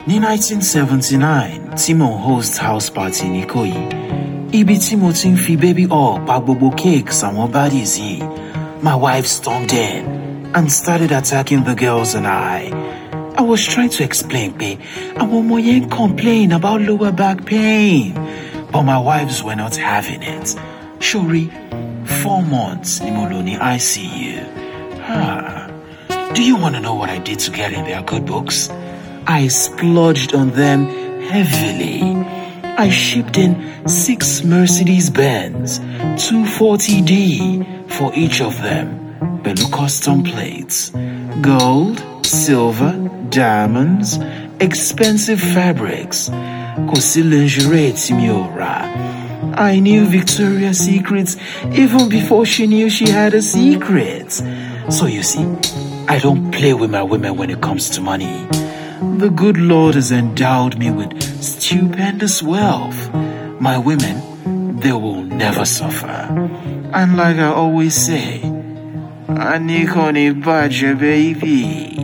Ní 1979, tí mo host house party ní Ìkòyí, ibi tí mo ti ń fi baby up pa gbogbo cakes àwọn baddies yìí, my wife stormed in and started attacking the girls and I was trying to explain pé àwọn ọmọ yẹn complain about lower back pain, but my wives were not having it. Shori, 4 months ni mo lò ní ICU. Do you want to know what I did to get in their good books? I splurged on them heavily. I shipped in 6 Mercedes-Benz 240D for each of them. Pẹ̀lú custom plates, gold, silver, diamonds, expensive fabrics. Kò sí lingerie tí mi ò rà. I knew Victoria's Secret even before she knew she had a secret. So you see, I don't play with my women when it comes to money. The good Lord has endowed me with stupendous wealth. My women, they will never suffer. And like I always say, Anikoni Baja, baby.